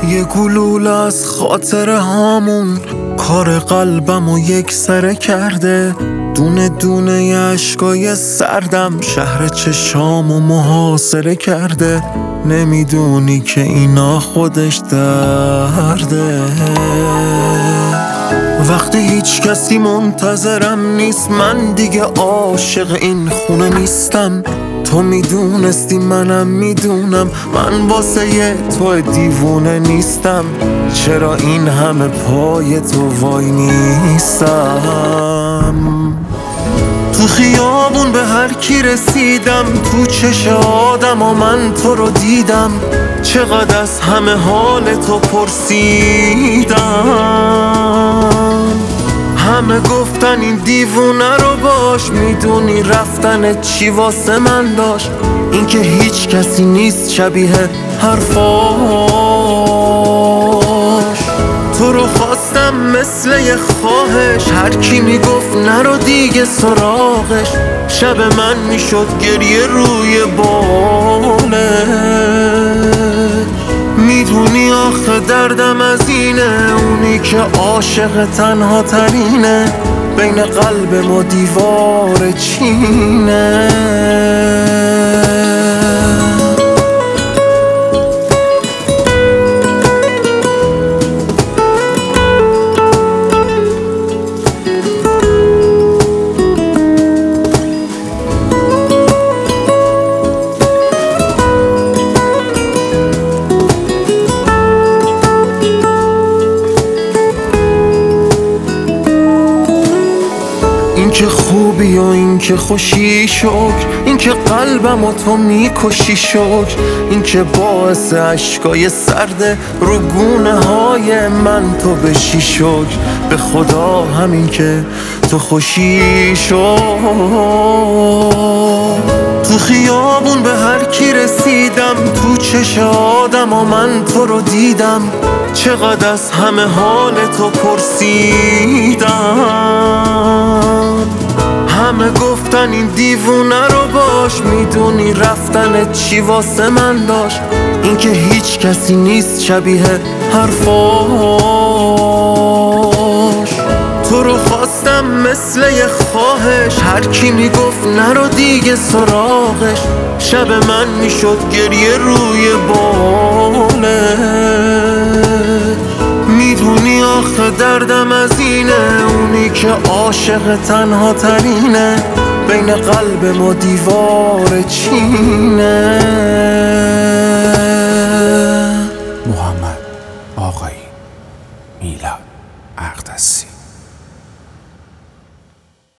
یه گلوله از خاطر هامون کار قلبمو یک سره کرده. دونه دونه اشکای سردم شهر چشامو محاصره کرده. نمیدونی که اینا خودش درده. وقتی هیچ کسی منتظرم نیست من دیگه عاشق این خونه نیستم. تو میدونستی منم میدونم من واسه تو دیوونه نیستم. چرا این همه پای تو وای نیستم؟ تو خیابون به هر کی رسیدم تو چش آدم و من تو رو دیدم. چقدر از همه حال تو پرسیدم. همه گفتن این دیوونه رو باش. میدونی رفتن چی واسه من داشت؟ این که هیچ کسی نیست شبیه حرفاش. تو رو خواستم مثل یه خواهش. هر کی میگفت نرو دیگه سراغش. شب من میشد گریه روی بالش. میدونی آخه دردم از اینه. اونی که عاشق تنها ترینه بین قلب ما دیوار چینه. این که خوبی و این که خوشی شکر. این که قلبم و تو میکشی شکر. این که باعث اشکای سرده رو گونه های من تو بشی شکر. به خدا همین که تو خوشی شکر. تو خیابون به هر کی رسیدم تو چش آدم و من تو رو دیدم. چقدر از همه حال تو پرسیدم. همه گفتن این دیوونه رو باش. میدونی رفتن چی واسه من داشت؟ این که هیچ کسی نیست شبیه حرفاش. تو رو خواستم مثل یه خواهش. هر کی میگفت نرو دیگه سراغش. شب من میشد گریه روی بالش. میدونی آخه دردم از اینه. اونی که عاشق تنها ترینه بین قلب ما دیوار چینه. محمد آقایی، میلاد اقدسی.